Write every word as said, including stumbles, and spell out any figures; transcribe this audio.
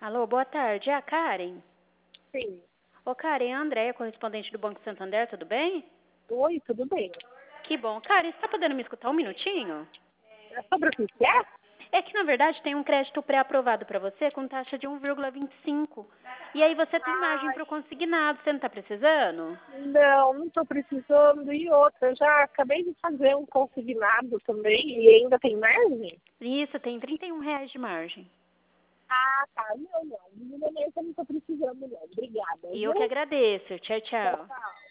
Alô, boa tarde. É a Karen? Sim. Ô, Karen, é a Andréia, correspondente do Banco Santander, tudo bem? Oi, tudo bem? Que bom. Karen, você tá podendo me escutar um minutinho? É sobre o que que é? É que, na verdade, tem um crédito pré-aprovado para você com taxa de um vírgula vinte e cinco. E aí você tem margem Ai, para o consignado. Você não tá precisando? não, não estou precisando. E outra, eu já acabei de fazer um consignado também e ainda tem margem? Isso, tem trinta e um reais de margem. Ah, tá. Não, não. No momento eu não estou precisando, não. Obrigada, E eu que viu? agradeço. Tchau, Tchau, tchau. tchau.